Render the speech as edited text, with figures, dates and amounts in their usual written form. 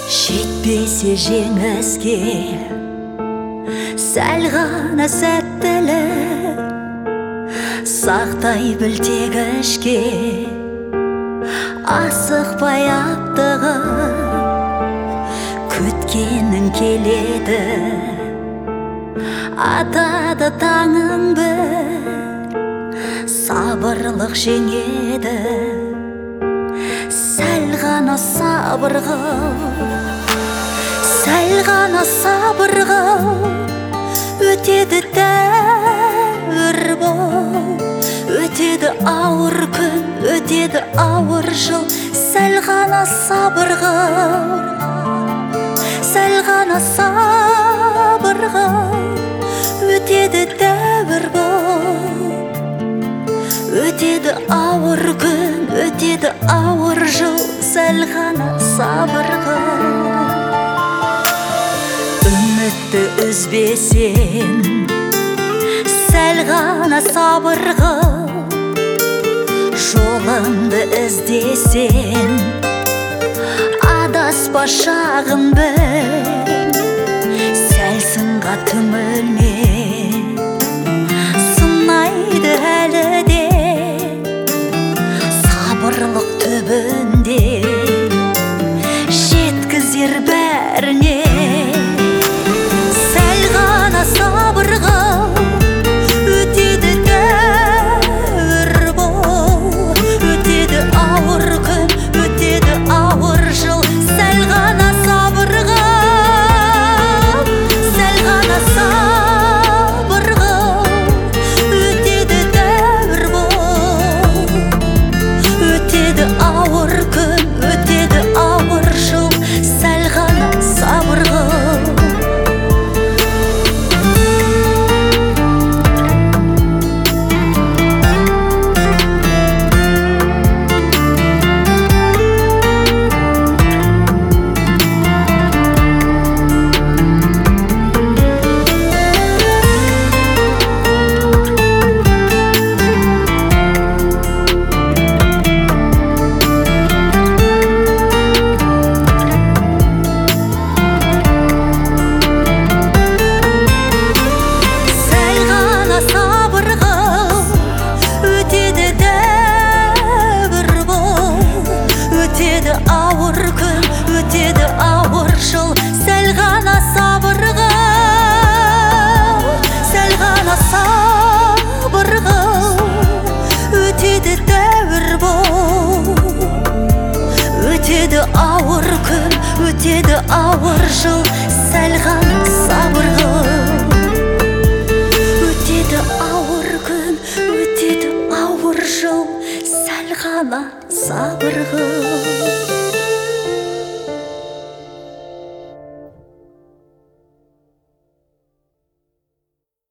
Жетпесе жеңіске сәл ғана сәттілік, сақтай біл тек ішке асықпай аптығы. Күткенің келеді, атады таңың бір, сабырлық жеңеді. Сәл ғана сабыр қыл, сәл ғана сабыр қыл, өтеді дәуір бол. Өтеді ауыр күн, өтеді ауыр жыл. Сәл ғана сабыр қыл, сәл ғана сабыр қыл, өтеді дәуір бол. Өтеді ауыр күн, өтеді ауыр жыл. Сәл ғана сабыр қыл. Үмітті үзбесен, сәл ғана сабыр қыл. Жолыңды іздесен, адаспа шағын біл. Сәл сынға түңілме, сынайды әлі де. Сабырлық түбінде жеткізер бәріне. Сәл ғана сабыр қыл, өтеді дәуір бол. Өтеді ауыр күн, өтеді ауыр жыл. Сәл ғана сабыр қыл, сәл ғана сабыр қыл, өтеді дәуір бол. Өтеді ауыр күн, өтеді ауыр жыл. Сәл ғана сабыр қыл. Өтеді ауыр күн, өтеді ауыр жыл. Сәл ғана сабыр қыл, сәл ғана сабыр қыл, өтеді дәуір бол. Өтеді ауыр күн, өтеді ауыр жыл. Сәл ғана сабыр қыл. Өтеді ауыр күн, өтеді ауыр жыл. Сәл ғана сабыр қыл.